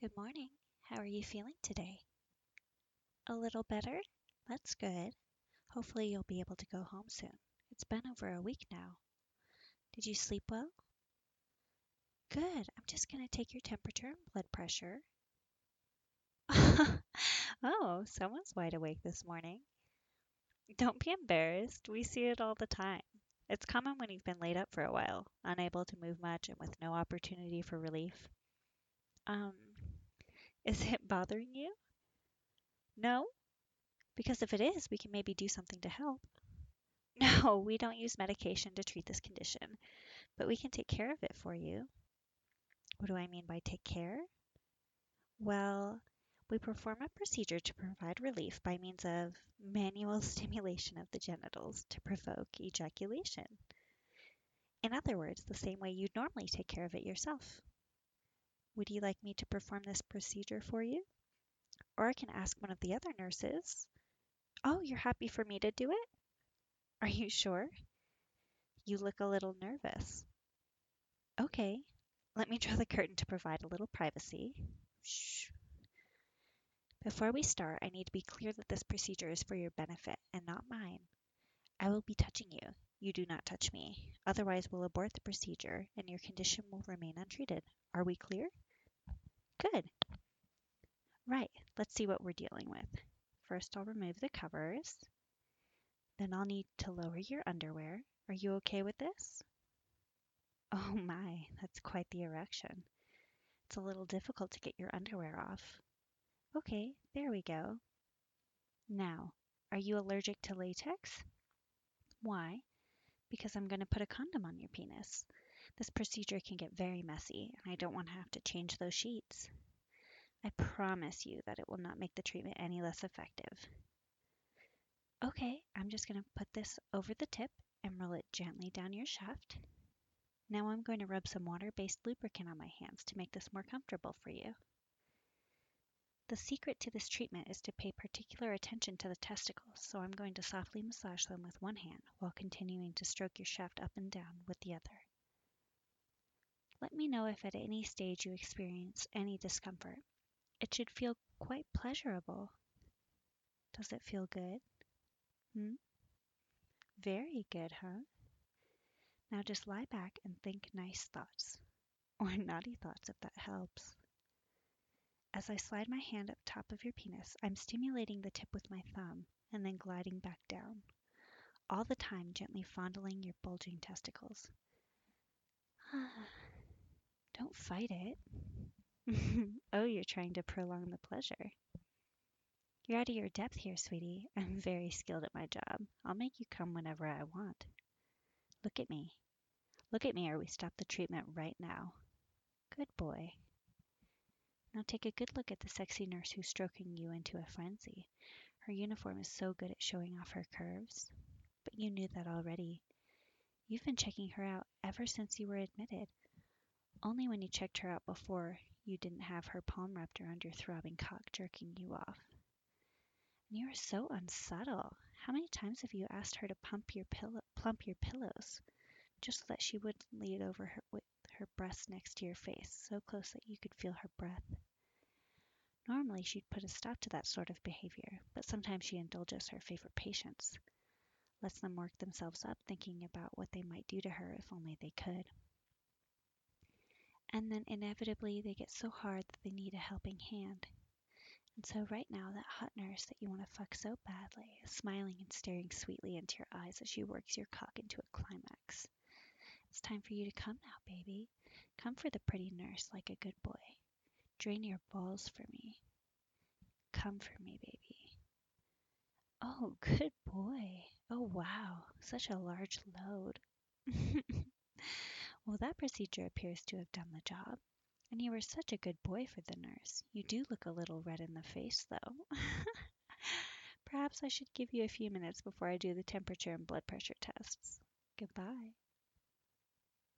Good morning. How are you feeling today? A little better? That's good. Hopefully, you'll be able to go home soon. It's been over a week now. Did you sleep well? Good. I'm just going to take your temperature and blood pressure. Oh, someone's wide awake this morning. Don't be embarrassed. We see it all the time. It's common when you've been laid up for a while, unable to move much and with no opportunity for relief. Um, is it bothering you? No? Because if it is, we can maybe do something to help. No, we don't use medication to treat this condition, but we can take care of it for you. What do I mean by take care? Well, we perform a procedure to provide relief by means of manual stimulation of the genitals to provoke ejaculation. In other words, the same way you'd normally take care of it yourself. Would you like me to perform this procedure for you? Or I can ask one of the other nurses. Oh, you're happy for me to do it? Are you sure? You look a little nervous. Okay, let me draw the curtain to provide a little privacy. Shh. Before we start, I need to be clear that this procedure is for your benefit and not mine. I will be touching you. You do not touch me. Otherwise, we'll abort the procedure and your condition will remain untreated. Are we clear? Good. Right, let's see what we're dealing with. First, I'll remove the covers. Then I'll need to lower your underwear. Are you okay with this? Oh my, that's quite the erection. It's a little difficult to get your underwear off. Okay, there we go. Now, are you allergic to latex? Why? Because I'm going to put a condom on your penis. This procedure can get very messy, and I don't want to have to change those sheets. I promise you that it will not make the treatment any less effective. Okay, I'm just going to put this over the tip and roll it gently down your shaft. Now I'm going to rub some water-based lubricant on my hands to make this more comfortable for you. The secret to this treatment is to pay particular attention to the testicles, so I'm going to softly massage them with one hand while continuing to stroke your shaft up and down with the other. Let me know if at any stage you experience any discomfort. It should feel quite pleasurable. Does it feel good? Very good, huh? Now just lie back and think nice thoughts, or naughty thoughts if that helps. As I slide my hand up top of your penis, I'm stimulating the tip with my thumb and then gliding back down, all the time gently fondling your bulging testicles. Don't fight it. Oh, you're trying to prolong the pleasure. You're out of your depth here, sweetie. I'm very skilled at my job. I'll make you come whenever I want. Look at me. Look at me or we stop the treatment right now. Good boy. Now take a good look at the sexy nurse who's stroking you into a frenzy. Her uniform is so good at showing off her curves. But you knew that already. You've been checking her out ever since you were admitted. Only when you checked her out before, you didn't have her palm wrapped around your throbbing cock jerking you off. And you are so unsubtle. How many times have you asked her to plump your pillows, just so that she wouldn't lean over her with her breast next to your face, so close that you could feel her breath? Normally, she'd put a stop to that sort of behavior, but sometimes she indulges her favorite patients, lets them work themselves up thinking about what they might do to her if only they could. And then inevitably they get so hard that they need a helping hand. And so right now that hot nurse that you want to fuck so badly is smiling and staring sweetly into your eyes as she works your cock into a climax. It's time for you to come now, baby. Come for the pretty nurse like a good boy. Drain your balls for me. Come for me, baby. Oh, good boy. Oh, wow. Such a large load. Well, that procedure appears to have done the job. And you were such a good boy for the nurse. You do look a little red in the face, though. Perhaps I should give you a few minutes before I do the temperature and blood pressure tests. Goodbye.